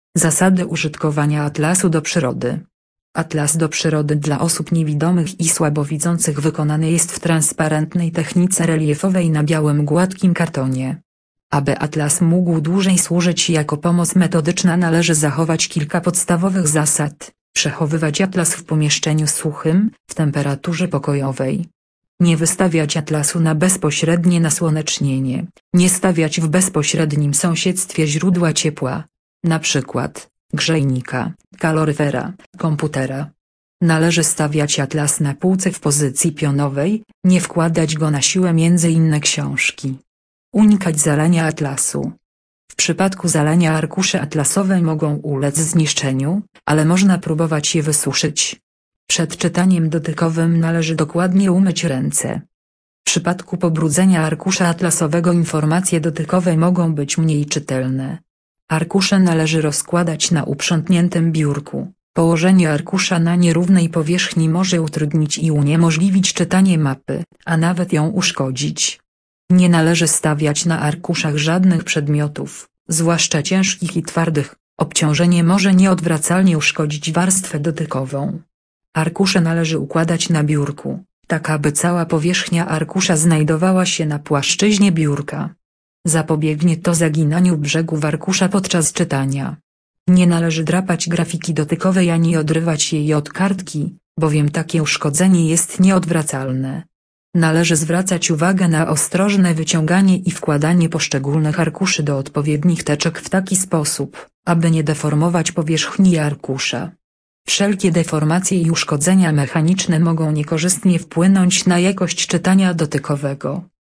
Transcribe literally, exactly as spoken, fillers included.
Zasady użytkowania atlasu do przyrody. Atlas do przyrody dla osób niewidomych i słabowidzących wykonany jest w transparentnej technice reliefowej na białym gładkim kartonie. Aby atlas mógł dłużej służyć jako pomoc metodyczna, należy zachować kilka podstawowych zasad. Przechowywać atlas w pomieszczeniu suchym, w temperaturze pokojowej. Nie wystawiać atlasu na bezpośrednie nasłonecznienie. Nie stawiać w bezpośrednim sąsiedztwie źródła ciepła. Na przykład grzejnika, kaloryfera, komputera. Należy stawiać atlas na półce w pozycji pionowej, nie wkładać go na siłę między inne książki. Unikać zalania atlasu. W przypadku zalania arkusze atlasowe mogą ulec zniszczeniu, ale można próbować je wysuszyć. Przed czytaniem dotykowym należy dokładnie umyć ręce. W przypadku pobrudzenia arkusza atlasowego informacje dotykowe mogą być mniej czytelne. Arkusze należy rozkładać na uprzątniętym biurku. Położenie arkusza na nierównej powierzchni może utrudnić i uniemożliwić czytanie mapy, a nawet ją uszkodzić. Nie należy stawiać na arkuszach żadnych przedmiotów, zwłaszcza ciężkich i twardych. Obciążenie może nieodwracalnie uszkodzić warstwę dotykową. Arkusze należy układać na biurku, tak aby cała powierzchnia arkusza znajdowała się na płaszczyźnie biurka. Zapobiegnie to zaginaniu brzegów arkusza podczas czytania. Nie należy drapać grafiki dotykowej ani odrywać jej od kartki, bowiem takie uszkodzenie jest nieodwracalne. Należy zwracać uwagę na ostrożne wyciąganie i wkładanie poszczególnych arkuszy do odpowiednich teczek w taki sposób, aby nie deformować powierzchni arkusza. Wszelkie deformacje i uszkodzenia mechaniczne mogą niekorzystnie wpłynąć na jakość czytania dotykowego.